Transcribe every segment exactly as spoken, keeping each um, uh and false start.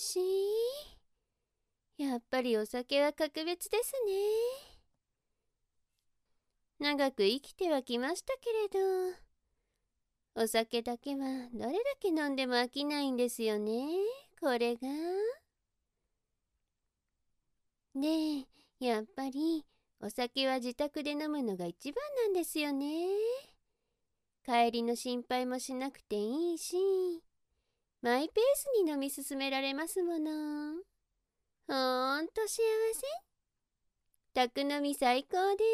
しい。やっぱりお酒は格別ですね。長く生きてはきましたけれど、お酒だけはどれだけ飲んでも飽きないんですよね。これが。で、やっぱりお酒は自宅で飲むのが一番なんですよね。帰りの心配もしなくていいし、マイペースに飲み進められますもの。ほーんと幸せ。宅飲み最高です。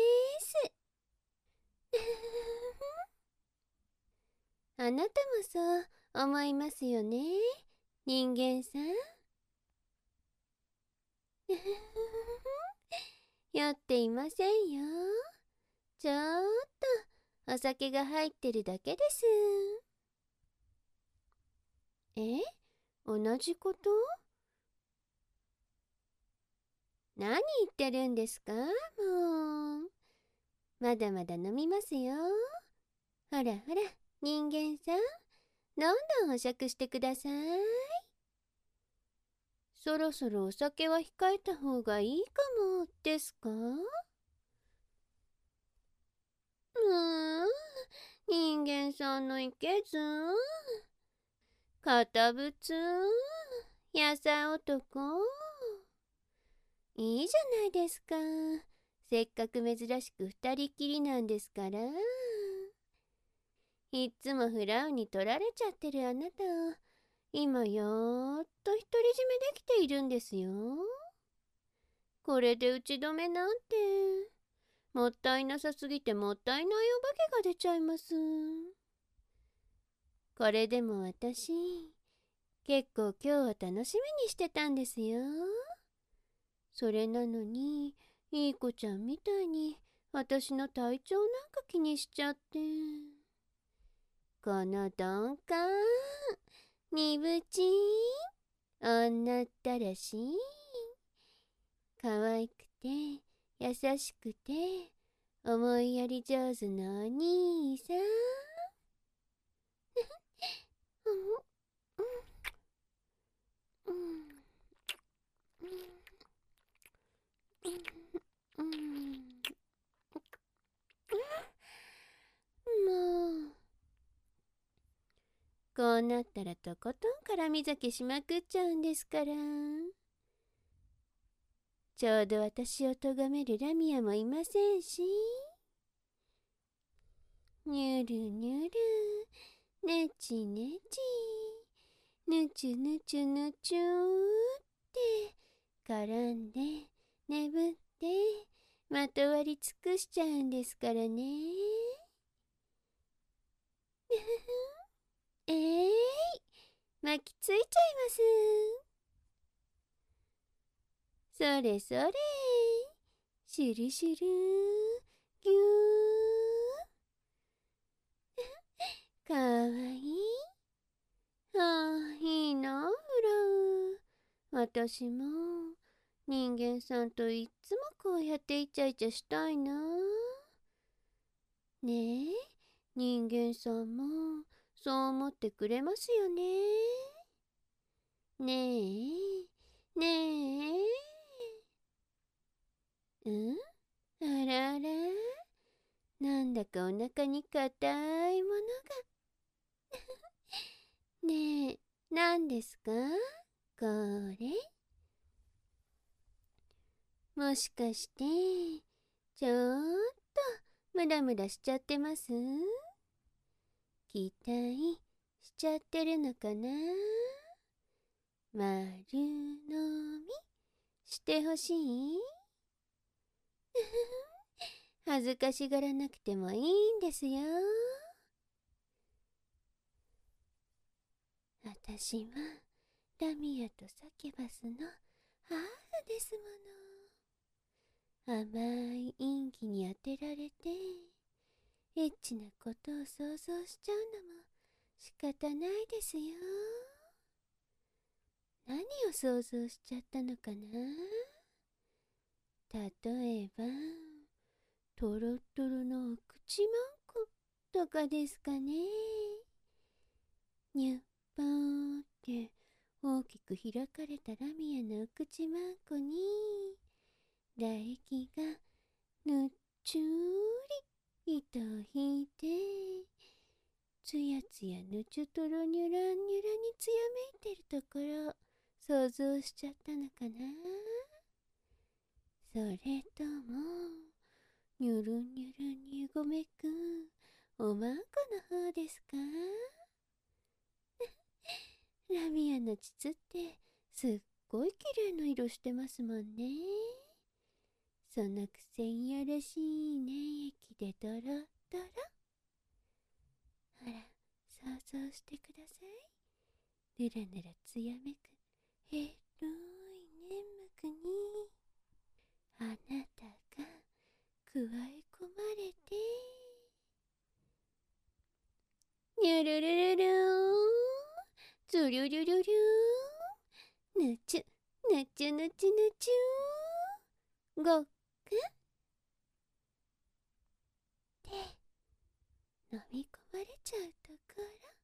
あなたもそう思いますよね、人間さん。酔っていませんよ。ちょーっとお酒が入ってるだけです。え？同じこと？何言ってるんですか？もう。まだまだ飲みますよ。ほらほら、人間さん、どんどん保釈してください。そろそろお酒は控えた方がいいかもですか？うーん、人間さんのいけず。堅物、やさ男。いいじゃないですか。せっかく珍しく二人きりなんですから。いっつもフラウに取られちゃってるあなたを、今やっと独り占めできているんですよ。これで打ち止めなんて、もったいなさすぎてもったいないお化けが出ちゃいます。これでも私、結構今日は楽しみにしてたんですよ。それなのに、いい子ちゃんみたいに私の体調なんか気にしちゃって。この鈍感、鈍ちん、女ったらしい。可愛くて、優しくて、思いやり上手なお兄さん。もう、こうなったらとことん絡み酒しまくっちゃうんですから。ちょうど私を咎めるラミアもいませんし。にゅるにゅる、ねちねち、ぬちゅぬちゅぬちゅって絡んで眠ってまとわり尽くしちゃうんですからね。えーい、巻きついちゃいます。それそれ、シュルシュル、ぎゅー。かわいい。ああ、いいな、フラウ。私も人間さんといっつもこうやってイチャイチャしたいな。ねえ、人間さんもそう思ってくれますよね。ねえ、ねえ。うん？あらあら、なんだかお腹に硬いものが。ねえ、何ですかこれ？もしかして、ちょーっとムラムラしちゃってます？期待しちゃってるのかな？丸飲みしてほしい？恥ずかしがらなくてもいいんですよ。私はラミアとサキュバスのハーフですもの。甘い陰気に当てられてエッチなことを想像しちゃうのも仕方ないですよ。何を想像しちゃったのかな？例えばトロトロのお口まんことかですかね。にゅっぱーって大きく開かれたラミアのお口まんこに唾液がぬっちゅーり糸を引いて、つやつやぬちゅとろにゅらんにゅらにつやめいてるところ想像しちゃったのかな。それともにゅるにゅるにごめくんおまんこの方ですか？ラミアの膣ってすっごい綺麗な色してますもんね。そのくせによろしい粘液でドロドロ。ほら、想像してください。ぬらぬらつやめく広い粘膜にあなたが加え込まれて、にゅるるるるーん、つりゅりゅりゅりゅーん、ぬちゅぬちゅぬちゅぬちゅー、ごっくって飲み込まれちゃうところ。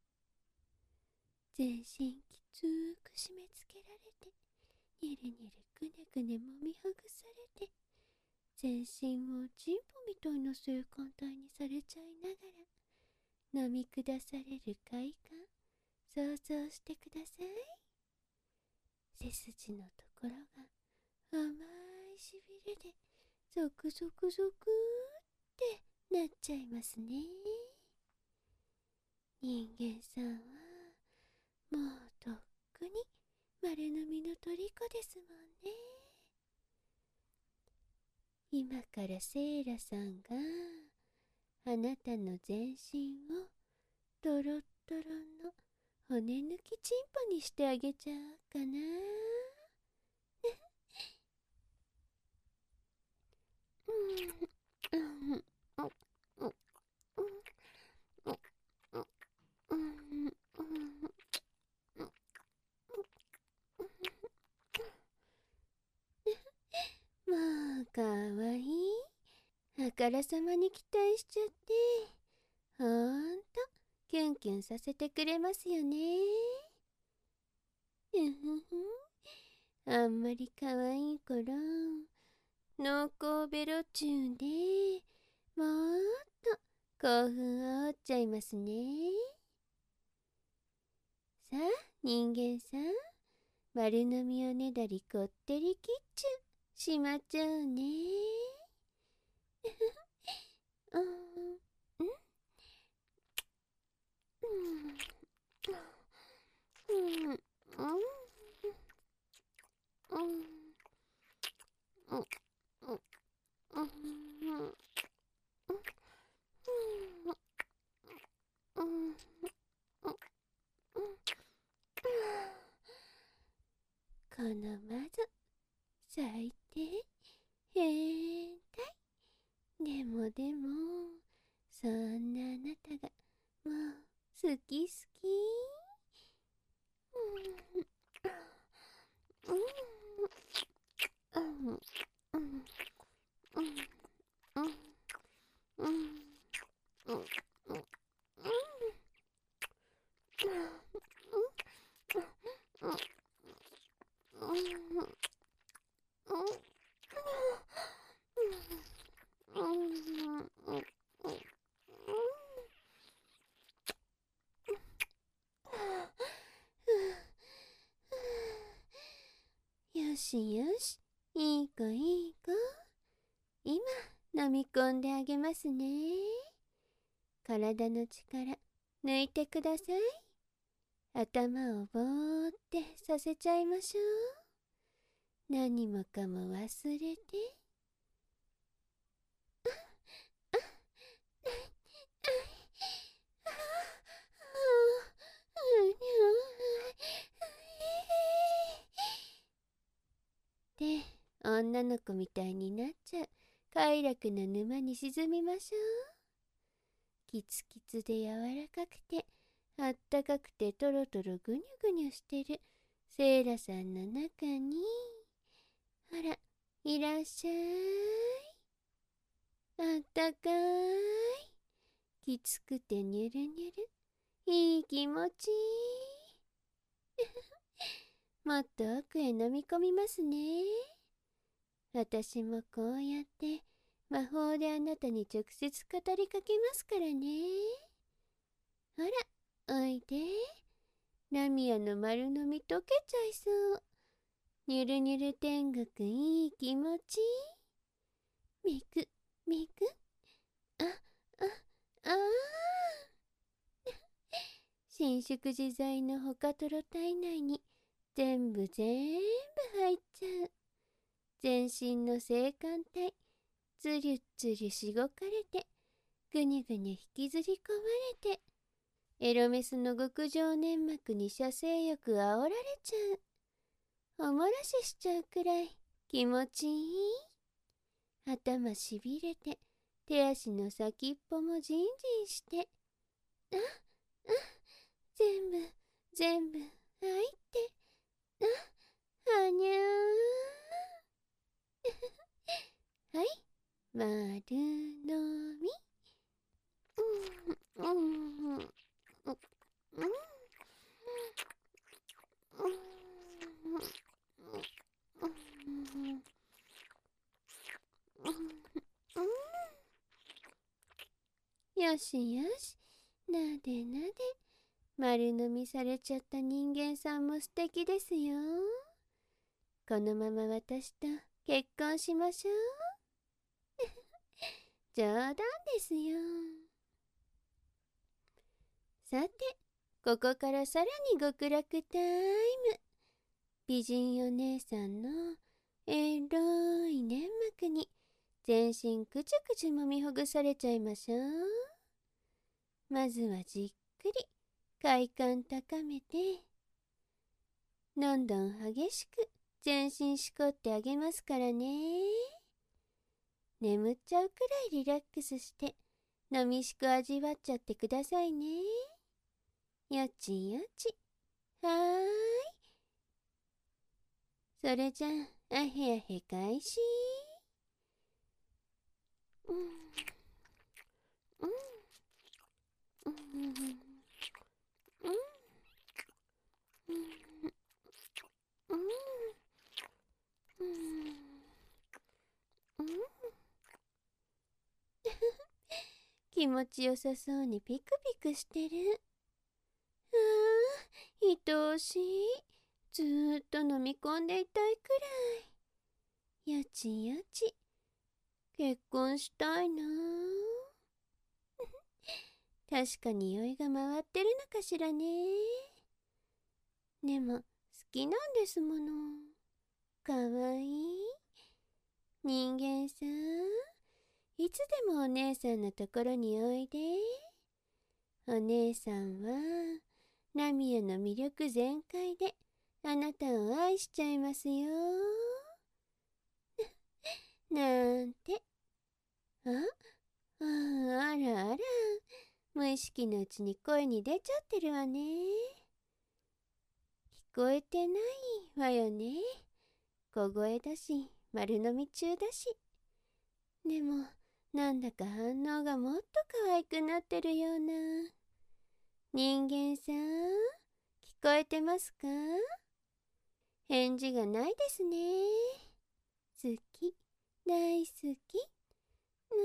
全身きつく締め付けられて、にゅるにゅるぐねぐねもみほぐされて、全身をジンポみたいな性感帯にされちゃいながら飲み下される快感、想像してください。背筋のところが甘いしびれでゾクゾクゾクってなっちゃいますね。人間さんはもうとっくに丸飲みの虜ですもんね。今からセイラさんがあなたの全身をドロッドロの骨抜きチンポにしてあげちゃうかな。まあかわいい。あからさまに期待しちゃって、ほんとキュンキュンさせてくれますよね。ふふふ、あんまりかわいい頃、濃厚ベロチューでもっと興奮を煽っちゃいますね。さあ人間さん、丸飲みおねだりこってりキッチュしまっちゃうね。うんうんうんうんうんこのまず最低変態。でもでもそんなあなたがもう好き好き。うんうんうんうんうんうんうんよしよし、いい子いい子。今飲み込んであげますね。体の力抜いてください。頭をぼーってさせちゃいましょう。何もかも忘れて。で、女の子みたいになっちゃう快楽な沼に沈みましょう。キツキツで柔らかくてあったかくてトロトロぐにゅぐにゅしてるセイラさんの中に、ほらいらっしゃい。あったかい、きつくてにゅるにゅる、いい気持ちいい。 もっと奥へ飲み込みますね。私もこうやって魔法であなたに直接語りかけますからね。ほら、おいで。ラミアの丸飲み溶けちゃいそう。にゅるにゅる天国いい気持ち。めく、めく。あ、あ、ああ。伸縮自在のほかとろ体内に全部全部入っちゃう。全身の性感帯、つりゅつりゅしごかれて、ぐにゅぐにゅ引きずり込まれて、エロメスの極上粘膜に射精欲煽られちゃう。おもらししちゃうくらい気持ちいい。頭しびれて、手足の先っぽもジンジンして、あ、あ、全部、全部入って、あ、はにゃー。はい、丸飲み。うん、うん、うん、うん、よしよし、なでなで。丸飲みされちゃった人間さんも素敵ですよ。このまま私と結婚しましょう。冗談ですよ。さて、ここからさらに極楽タイム。美人お姉さんのエロい粘膜に全身くちゅくちゅ揉みほぐされちゃいましょう。まずはじっくり快感高めて、どんどん激しく全身しこってあげますからね。眠っちゃうくらいリラックスして飲みしく味わっちゃってくださいね。よちよち。はーい。それじゃあ、あへあへ開始。うん、うん、うん、うん、うん、うん、うん、うん。気持ちよさそうにピクピクしてる。ああ、愛おしい。ずーっと飲み込んでいたいくらい。よちよち。結婚したいな。確かに酔いが回ってるのかしらね。でも、好きなんですもの。かわいい。人間さん、いつでもお姉さんのところにおいで。お姉さんは、ラミアの魅力全開で、あなたを愛しちゃいますよ。なんて。あ、あ、あらあら。無意識のうちに声に出ちゃってるわね。聞こえてないわよね。小声だし、丸飲み中だし。でも、なんだか反応がもっと可愛くなってるような。人間さん、聞こえてますか？返事がないですね。好き、大好き。う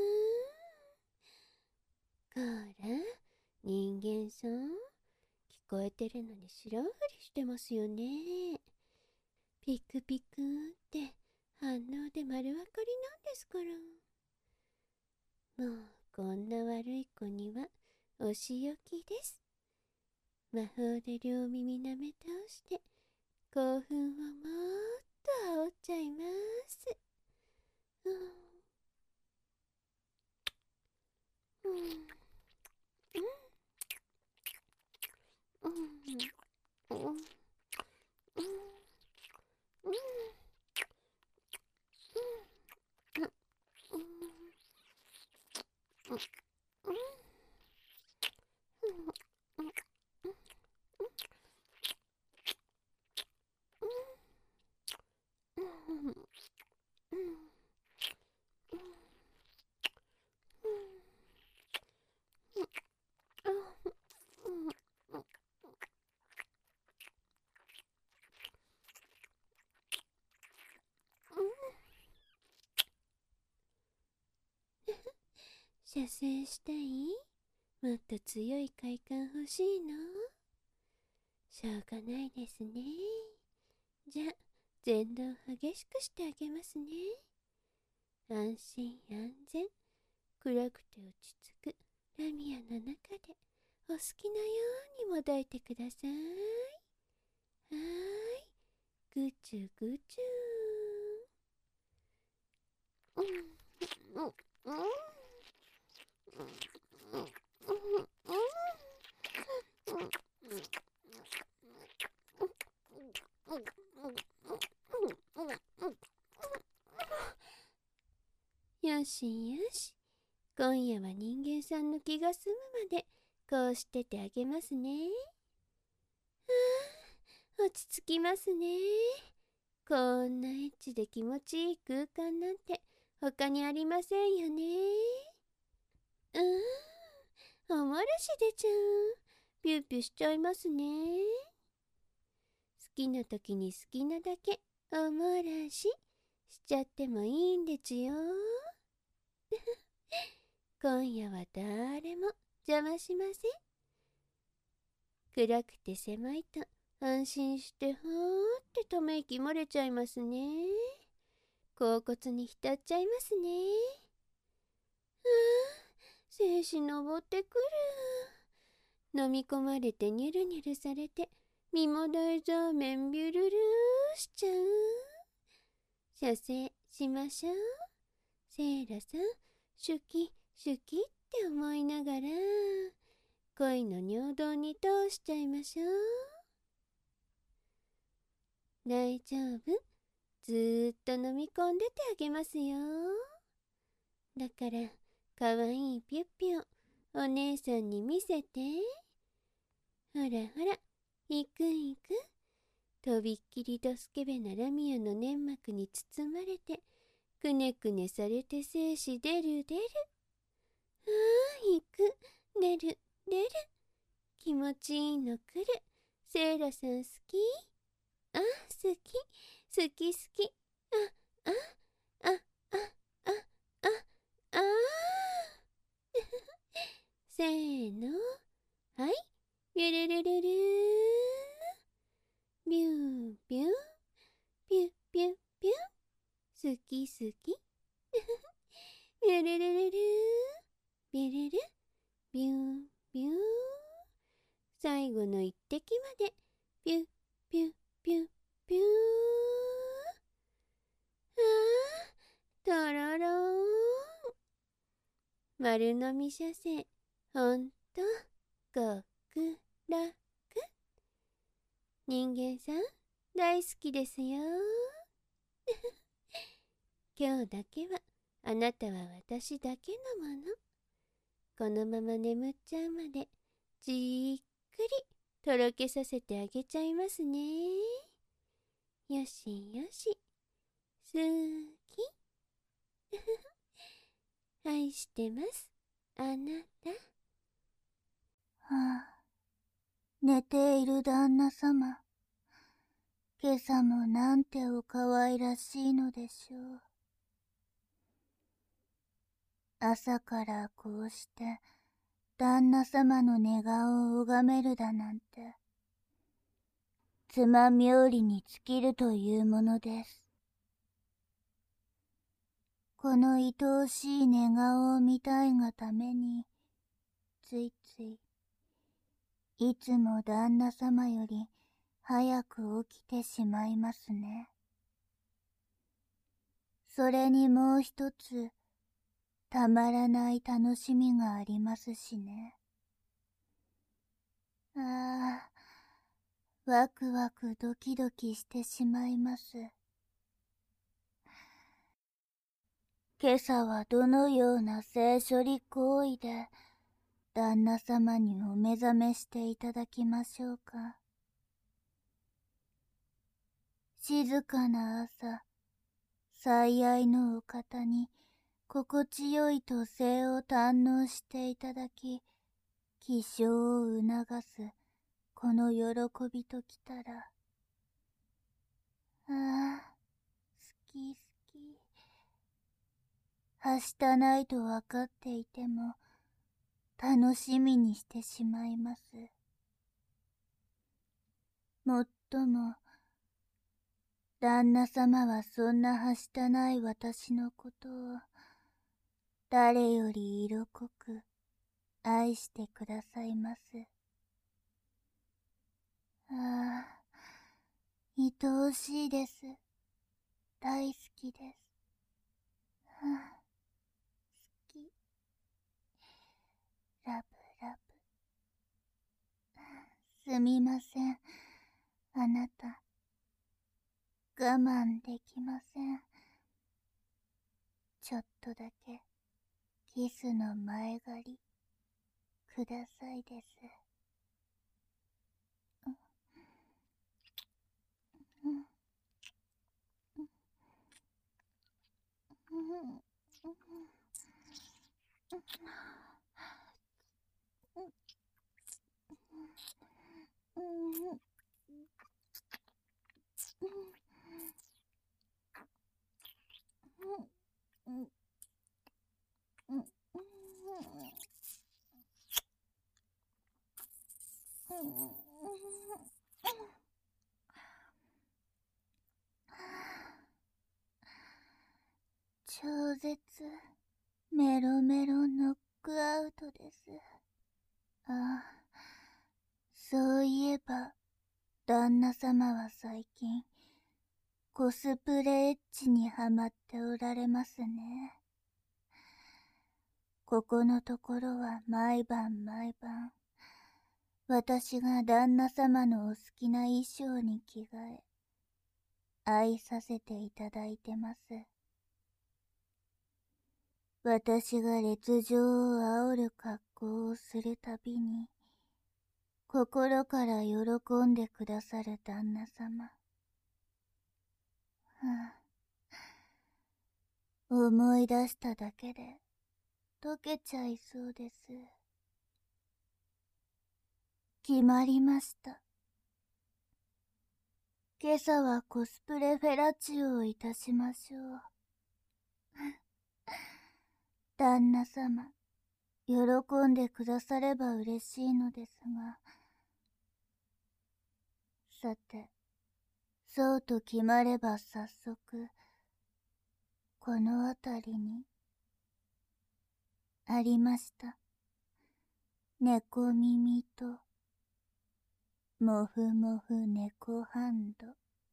ーん。こら、人間さん、聞こえてるのに知らんふりしてますよね。ピクピクって反応で丸分かりなんですから。もうこんな悪い子にはお仕置きです。魔法で両耳舐め倒して興奮をもっと煽っちゃいます。うん、うん、うん、うん、うん、うん、うん、うん、 射精したい？もっと強い快感欲しいの？しょうがないですね。じゃあ、前動激しくしてあげますね。安心安全、暗くて落ち着くラミアの中でお好きなようにもだいてください。はーい、ぐちゅぐちゅー。うんうんうんよしよし、今夜は人間さんの気が済むまでこうしててあげますね。はあ、落ち着きますね。こんなエッチで気持ちいい空間なんて他にありませんよね。うーん、おもらし出ちゃう。ピューピュしちゃいますね。好きな時に好きなだけおもらししちゃってもいいんですよ。今夜は誰も邪魔しません。暗くて狭いと安心してほーってため息漏れちゃいますね。恍惚に浸っちゃいますね。ああ、精子登ってくる。飲み込まれてニュルニュルされて身も大蔵面ビュルルーしちゃう。射精しましょう。セイラさん、シュキシュキって思いながら恋の尿道に通しちゃいましょう。大丈夫、ずーっと飲み込んでてあげますよ。だからかわいいピュッピュお姉さんに見せて。ほらほら、行く行く。とびっきりドスケベなラミアの粘膜に包まれてくねくねされて精子出る出る。ああ、行く、出る出る。気持ちいいの来る。セイラさん好き？あ、好き好き好き。ああああああああせーの、はい、ビュルルルルー、ビュービュー、ピュッピュッピュッ、好き好き。ビュルルルルー、ビュルル、ビュービュー。最後の一滴までピュッピュッピュッピュー。ああ、とろろーん。丸飲み射精、ほんと極楽。人間さん大好きですよ。今日だけはあなたは私だけのもの。このまま眠っちゃうまでじーっくりとろけさせてあげちゃいますね。よしよし、好き。愛してます、あなた。 はあ、寝ている旦那様。今朝もなんてお可愛らしいのでしょう。朝からこうして旦那様の寝顔を拝めるだなんて、妻冥利に尽きるというものです。この愛おしい寝顔を見たいがために、ついつい、いつも旦那様より早く起きてしまいますね。それにもう一つ、たまらない楽しみがありますしね。ああ、ワクワクドキドキしてしまいます。今朝はどのような性処理行為で旦那様にお目覚めしていただきましょうか。静かな朝、最愛のお方に心地よい都性を堪能していただき、起床を促すこの喜びときたら、ああ、好き好き。 はしたないとわかっていても、楽しみにしてしまいます。もっとも、旦那様はそんなはしたない私のことを、誰より色濃く愛してくださいます。ああ、愛おしいです。大好きです。はあ、好き。ラブラブ。すみません。あなた、我慢できません。ちょっとだけ、キスの前借り、くださいです。うん。超絶メロメロノックアウトです。ああ、そういえば旦那様は最近コスプレエッジにハマっておられますね。ここのところは毎晩毎晩私が旦那様のお好きな衣装に着替え愛させていただいてます。私が烈情を煽る格好をするたびに心から喜んでくださる旦那様。はあ、思い出しただけで溶けちゃいそうです。決まりました。今朝はコスプレフェラチオをいたしましょう。旦那様、喜んでくだされば嬉しいのですが。さて、そうと決まれば早速、この辺りに、ありました。猫耳と、もふもふ猫ハンド。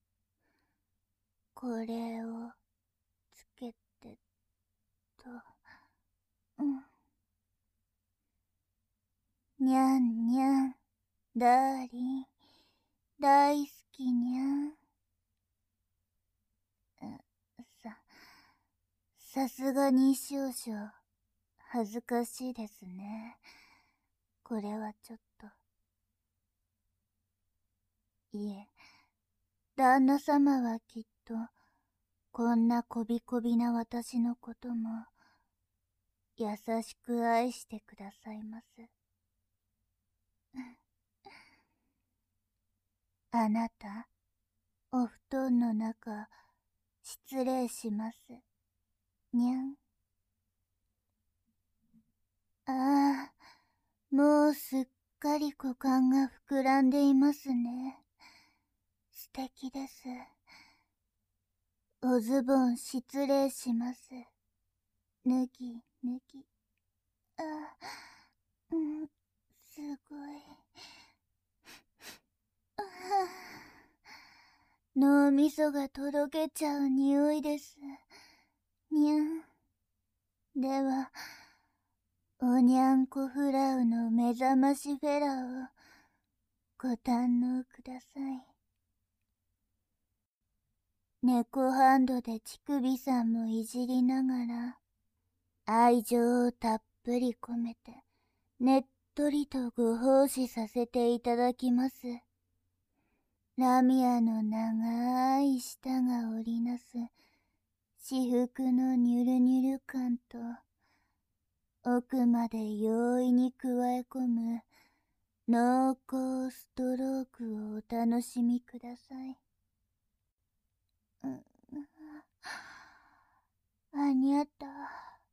これを、つけて、と、うん。にゃんにゃん、ダーリン、大好きにゃん。さ、さすがに少々、恥ずかしいですね。これはちょっと。いえ、旦那様はきっと、こんなこびこびな私のことも、優しく愛してくださいます。あなた、お布団の中、失礼します。にゃん。ああ、もうすっかり股間が膨らんでいますね。素敵です。おズボン失礼します。脱ぎ、脱ぎ。あ、うん、すごい。あ、脳みそがとろけちゃう匂いです。にゃん。では、おにゃんこフラウの目覚ましフェラをご堪能ください。猫ハンドで乳首さんもいじりながら、愛情をたっぷり込めて、ねっとりとご奉仕させていただきます。ラミアの長い舌が織りなす、至福のニュルニュル感と、奥まで容易に加え込む、濃厚ストロークをお楽しみください。う、あにゃた、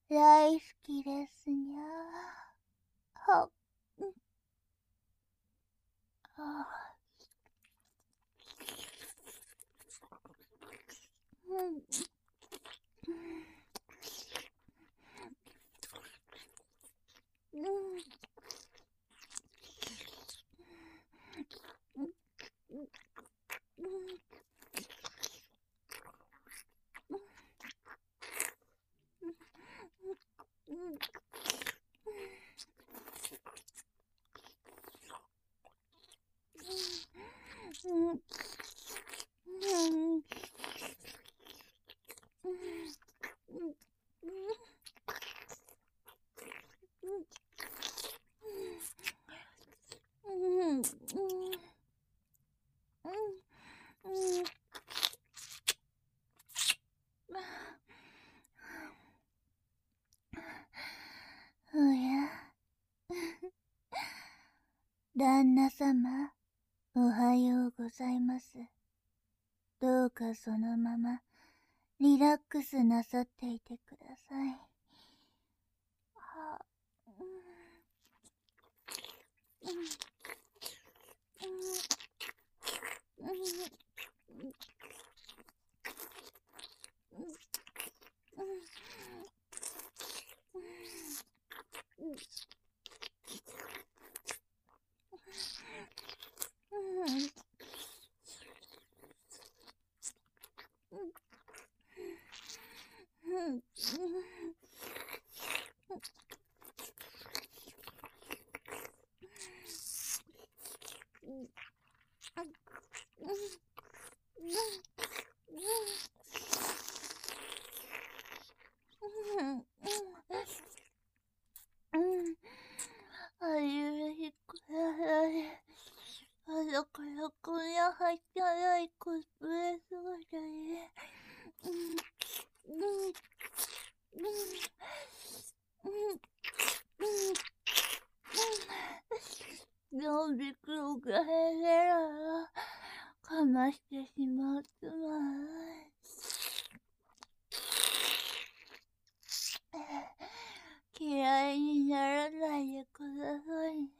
大好きですにゃ。はっ、あうん、うん、うん、おや、旦那様、おはようございます。どうかそのままリラックスなさっていてください。は、うん、うん、うん、うん、あゆいくらい、あだからこんなはったらいコスプレ姿で、うん、うん、うん、うん、うん、ゾンビクロが減れらかましてしまったまえ。嫌いにならないでくださいね。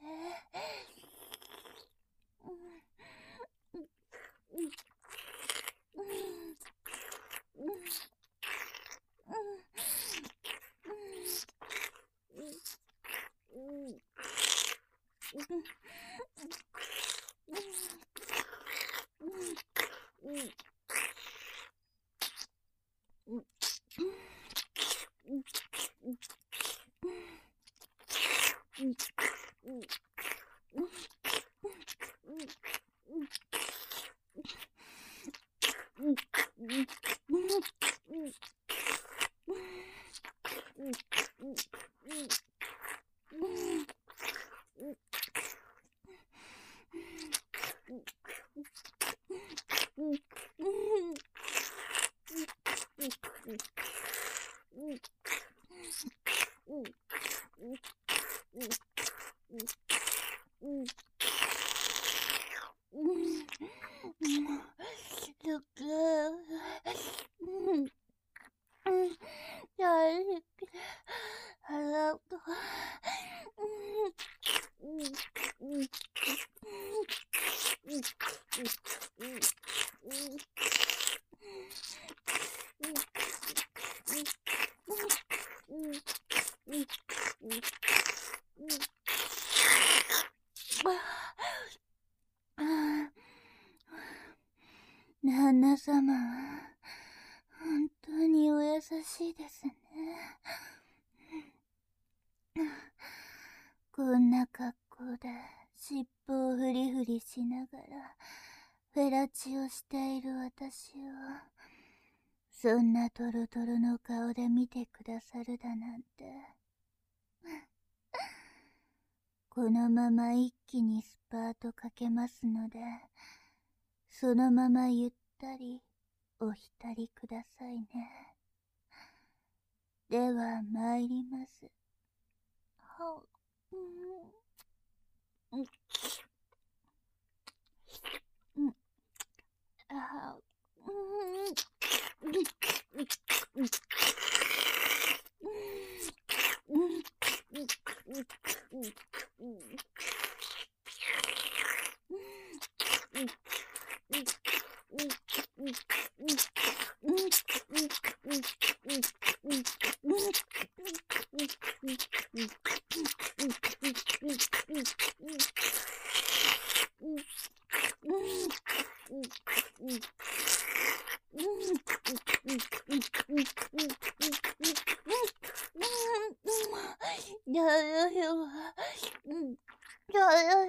旦那様は本当にお優しいですね。こんな格好で尻尾をフリフリしながらフェラチをしている私をそんなトロトロの顔で見てくださるだなんて。このまま一気にスパートかけますので、そのままゆったりお浸りくださいね。では参ります。は、うん、うん、うん、あ、うん、うん、うん、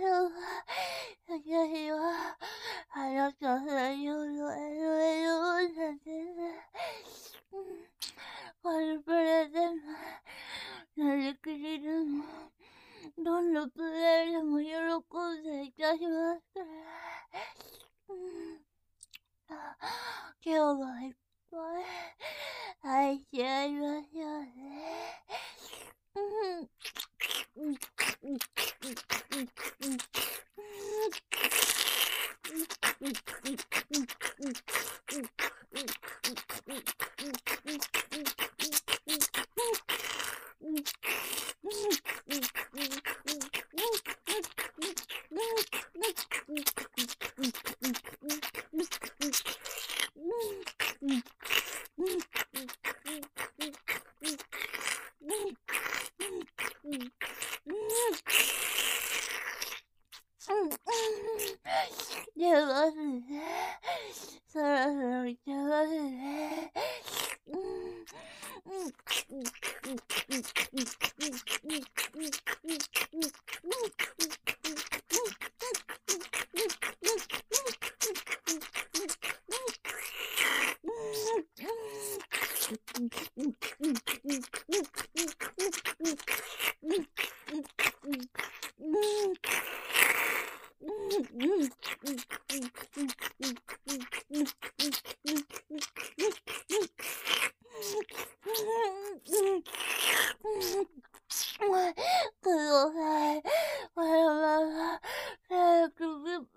私は、あなた専用の エルエル 女です。コスプレでも、なりきりでも、どんなプレイでも喜んでいたしますから。今日もいっぱい愛し合いましょうね。出ますね。そろそろ行けますね。ください。わらわら、早く、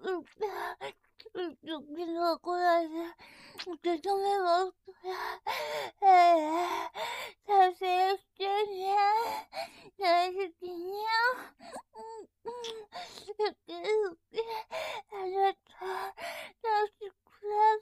時の来ないで、受け止めますから。ええ、賛成してね。大好きね。あなた、出してくだ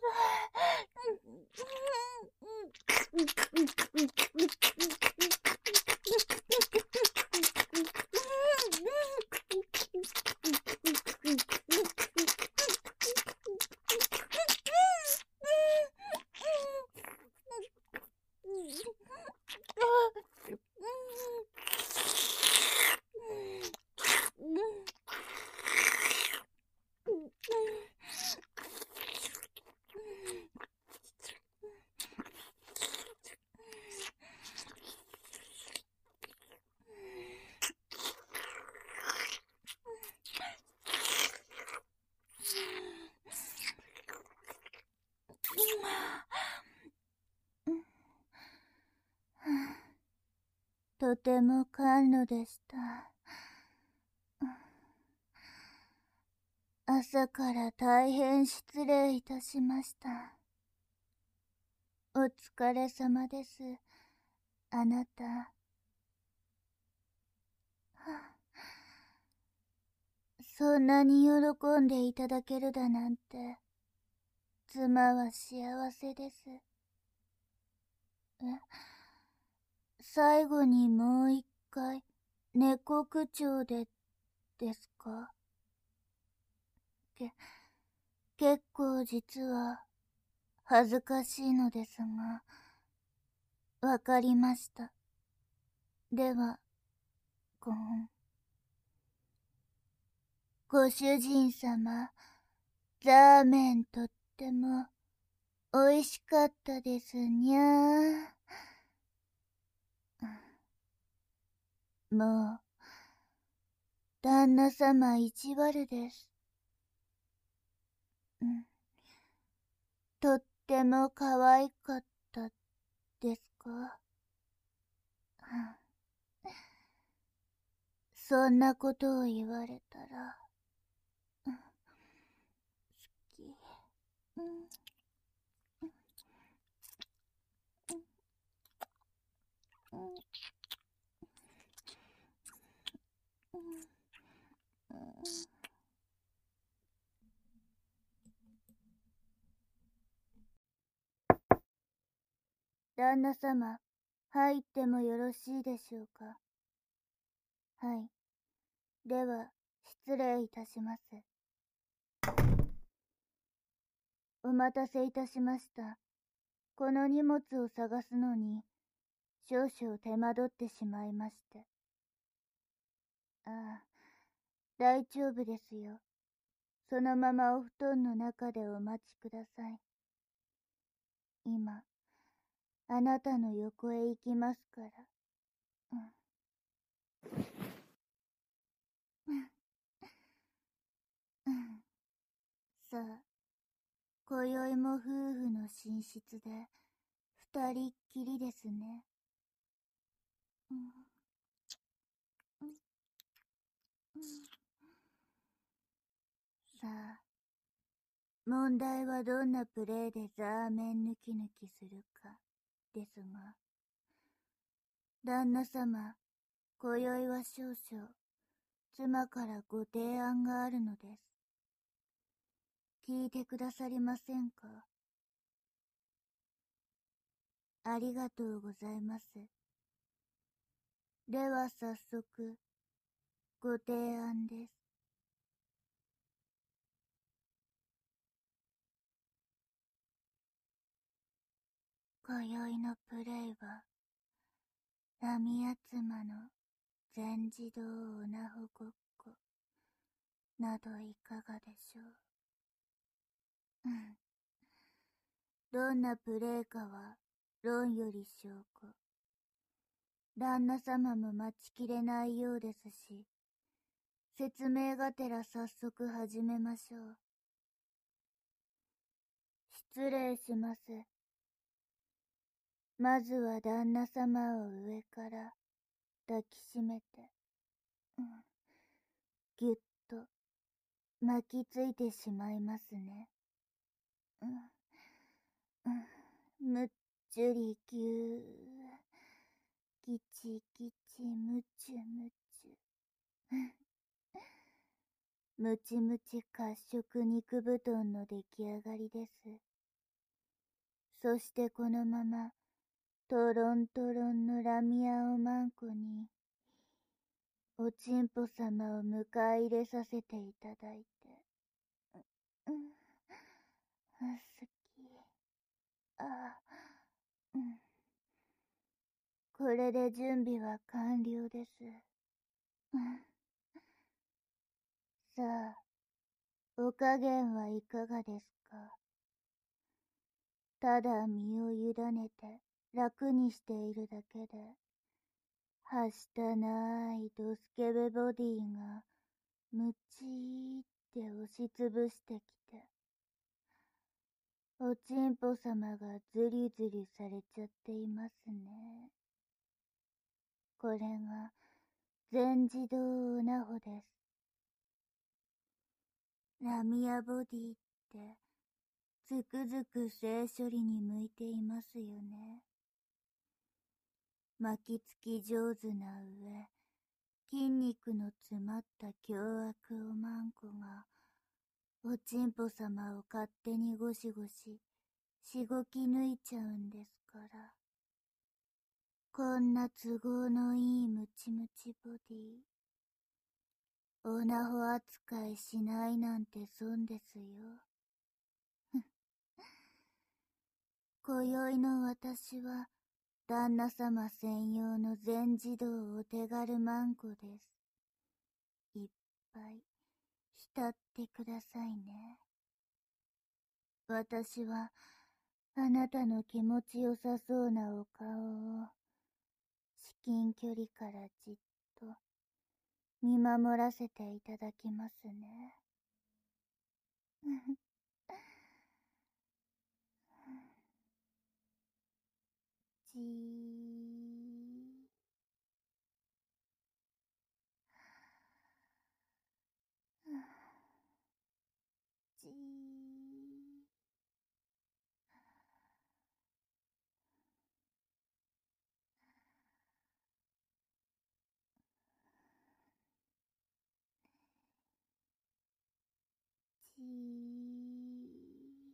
とても感動でした。朝から大変失礼いたしました。お疲れ様です、あなた。そんなに喜んでいただけるだなんて、妻は幸せです。え、最後にもう一回、猫口調で、ですか？け、結構実は、恥ずかしいのですが、わかりました。では、ごん。ご主人様、ラーメンとっても、美味しかったですにゃー。もう、旦那様意地悪です。うん。とっても可愛かったですか？そんなことを言われたら、好き。うん。旦那様、入ってもよろしいでしょうか？はい。では、失礼いたします。お待たせいたしました。この荷物を探すのに、少々手間取ってしまいまして。ああ、 大丈夫ですよ。そのままお布団の中でお待ちください。今、あなたの横へ行きますから。うん。うん。さあ、今宵も夫婦の寝室で二人っきりですね。うん。うん。うん。さあ、問題はどんなプレーでザーメン抜き抜きするかですが、旦那様、今宵は少々妻からご提案があるのです。聞いてくださりませんか？ありがとうございます。では早速、ご提案です。今宵のプレイは、ラミア妻の全自動オナホごっこ、などいかがでしょう。うん。どんなプレイかは、論より証拠。旦那様も待ちきれないようですし、説明がてら早速始めましょう。失礼します。まずは旦那様を上から抱きしめて、うん、ぎゅっと巻きついてしまいますね。うん、うん、むっちゅりぎゅー、ぎちぎちむちゅむちゅ。むちむち褐色肉布団の出来上がりです。そしてこのまま、トロントロンのラミアオマンコに、おちんぽ様を迎え入れさせていただいて。うん、好き。あ、うん。これで準備は完了です。うん。さあ、お加減はいかがですか？ただ身を委ねて楽にしているだけで、はしたないドスケベボディがむちーって押しつぶしてきて、おちんぽ様がズリズリされちゃっていますね。これが全自動オナホです。ラミアボディってつくづく性処理に向いていますよね。巻きつき上手な上、筋肉の詰まった凶悪おまんこが、おちんぽ様を勝手にゴシゴシ、しごき抜いちゃうんですから。こんな都合のいいムチムチボディ、オナホ扱いしないなんて損ですよ。今宵の私は、旦那様専用の全自動お手軽マンコです。いっぱい浸ってくださいね。私はあなたの気持ちよさそうなお顔を至近距離からじっと見守らせていただきますね。じー。じー。じー。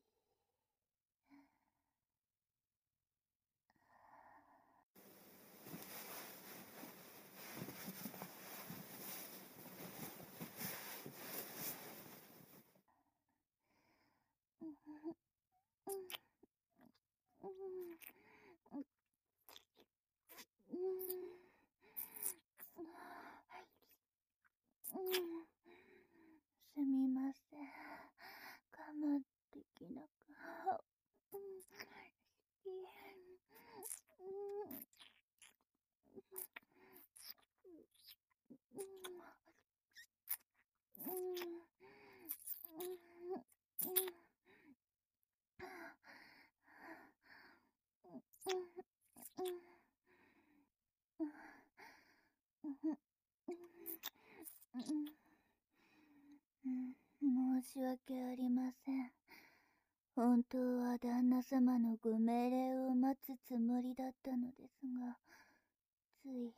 申し訳ありません。本当は旦那様のご命令を待つつもりだったのですが、つい。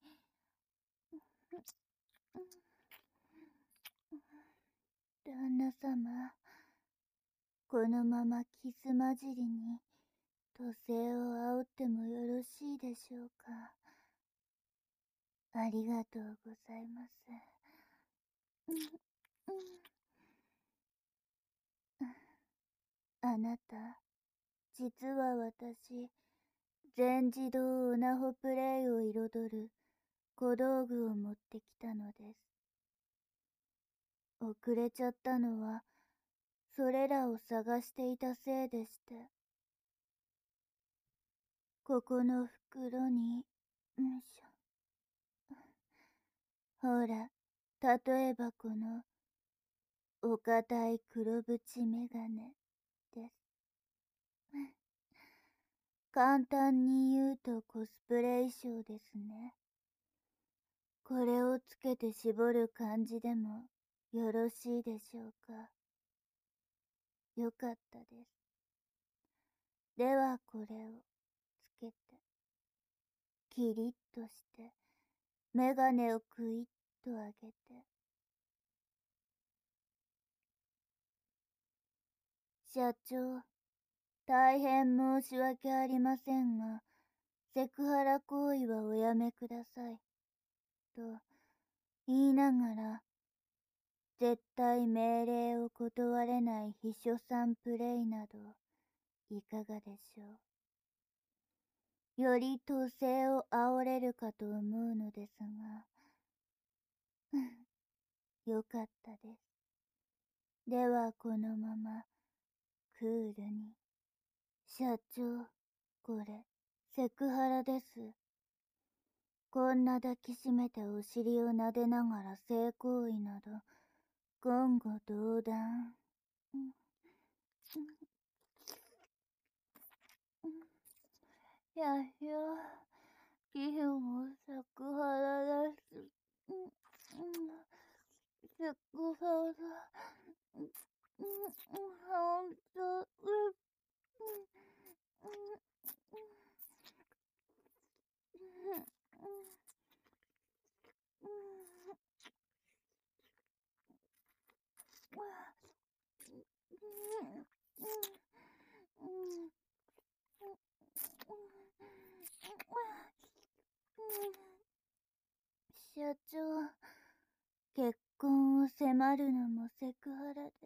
旦那様、このままキス混じりに土星を煽ってもよろしいでしょうか。ありがとうございます。あなた、実は私、全自動オナホプレイを彩る小道具を持ってきたのです。遅れちゃったのは、それらを探していたせいでして。ここの袋に、よいしょ。ほら、例えばこの、お堅い黒縁メガネです。簡単に言うとコスプレ衣装ですね。これをつけて絞る感じでもよろしいでしょうか。よかったです。ではこれをつけて、キリッとして、メガネをクイッと上げて。社長、大変申し訳ありませんが、セクハラ行為はおやめください。と言いながら、絶対命令を断れない秘書さんプレイなど、いかがでしょう。より統制を煽れるかと思うのですが、よかったです。ではこのまま、クールに。社長、これ、セクハラです。こんな抱きしめてお尻を撫でながら性行為など、言語道断。やや、義父もセクハラです。セクハラ。本当。社長、結婚を迫るのもセクハラです。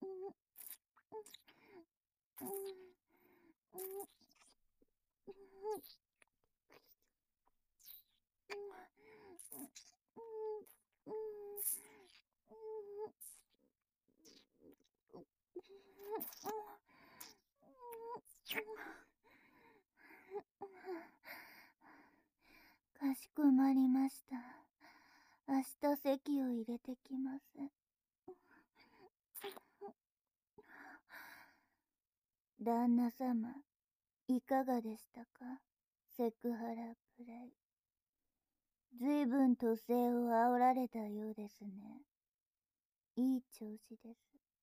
かしこまりました。明日席を入れてきます。旦那様、いかがでしたか？セクハラプレイ。ずいぶん統制を煽られたようですね。いい調子です。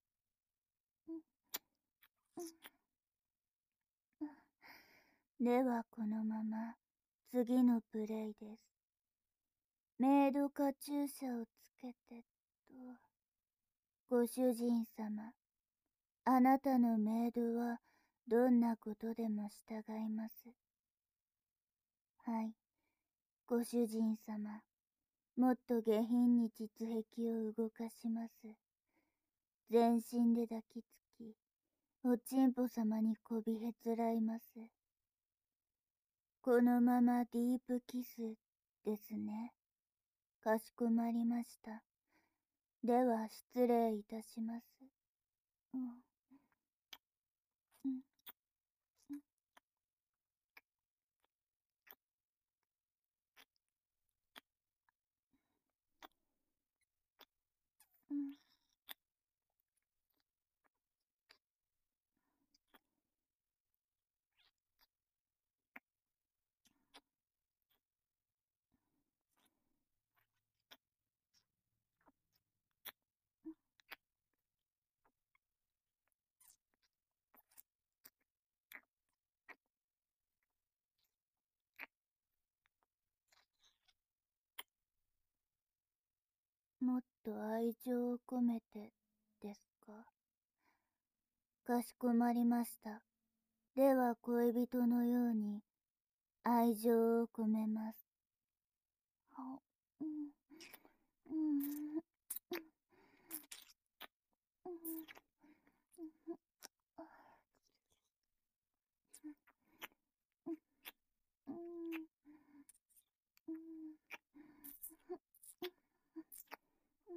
ではこのまま次のプレイです。メイドカチューシャをつけてと。ご主人様、あなたのメイドはどんなことでも従います。はい、ご主人様、もっと下品に膣壁を動かします。全身で抱きつき、おちんぽ様にこびへつらいます。このままディープキスですね。かしこまりました。では失礼いたします。うんうんうんと愛情を込めて、ですか？かしこまりました。では恋人のように、愛情を込めます。は、うん、うん、うん、うん、うん、うん、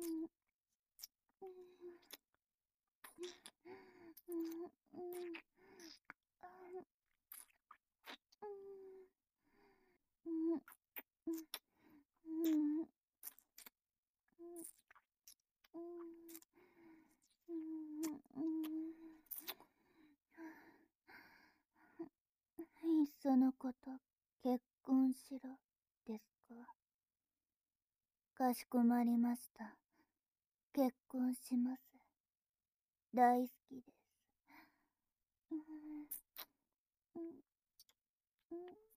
いっそのこと、結婚しろ、ですか。かしこまりました。結婚します。大好きです。うんうんうん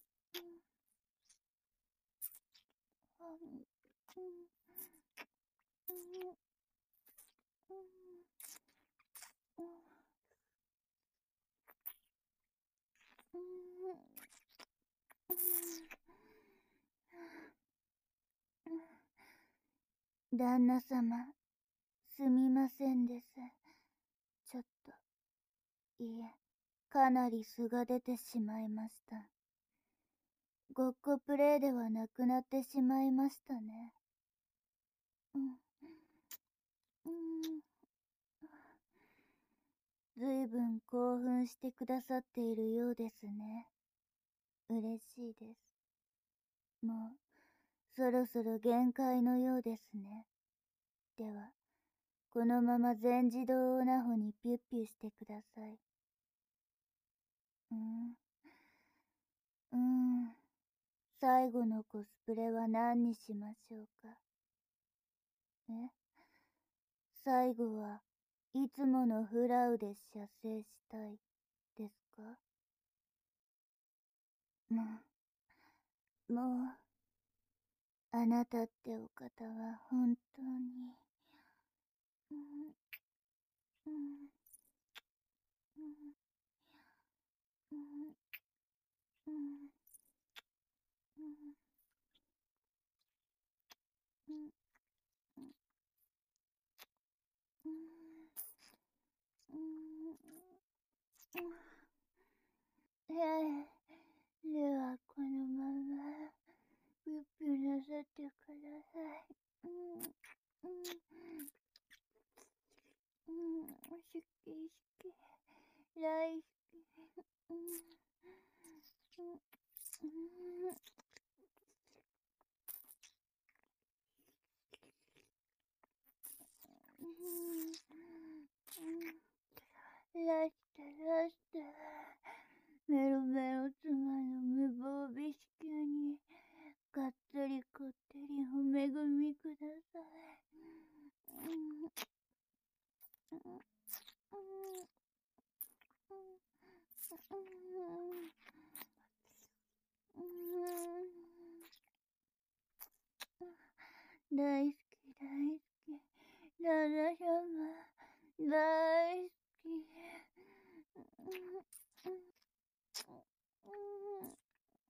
旦那様、すみませんです。ちょっと、いえ、かなり素が出てしまいました。ごっこプレイではなくなってしまいましたね。うん。うん。ずいぶん興奮してくださっているようですね。嬉しいです。もう、そろそろ限界のようですね。では、このまま全自動オナホにピュッピュしてください。うん。うん。最後のコスプレは何にしましょうか。え？最後はいつものフラウで射精したいですか？もう、もう、あなたってお方は本当に、うん、うん、うん、うん、うん、うん、うん、うん、うん、ええ、ではこのまま、ぷっぷなさってください。うん、うん、うん、好き好き、大好き。うん、うん、うん、うん、ラストラスト。メロメロ妻の無防備子宮に、がっつりこってりお恵みください。うん、うん、うん、うん、うん、大好き大好き。旦那様、大好き。うん、うん、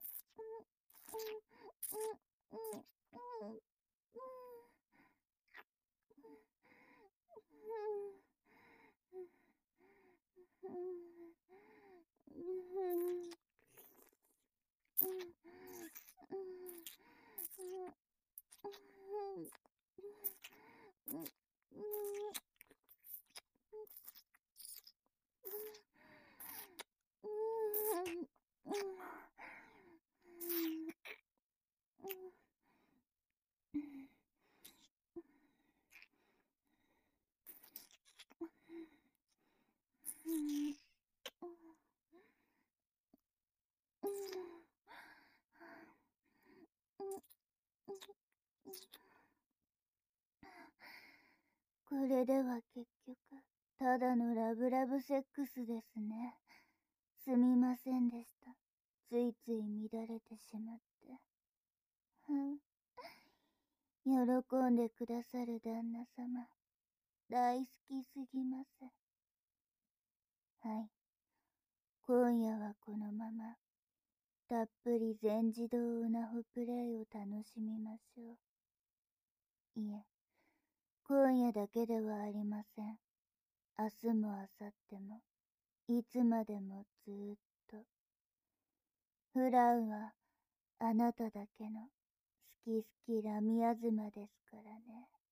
これでは結局、ただのラブラブセックスですね。すみませんでした。ついつい乱れてしまって。ふん。 喜んでくださる旦那様、大好きすぎます。はい。今夜はこのまま、たっぷり全自動ウナホプレイを楽しみましょう。いえ、今夜だけではありません。明日も明後日も、いつまでもずーっと。フラウは、あなただけの好き好きラミアズマですからね。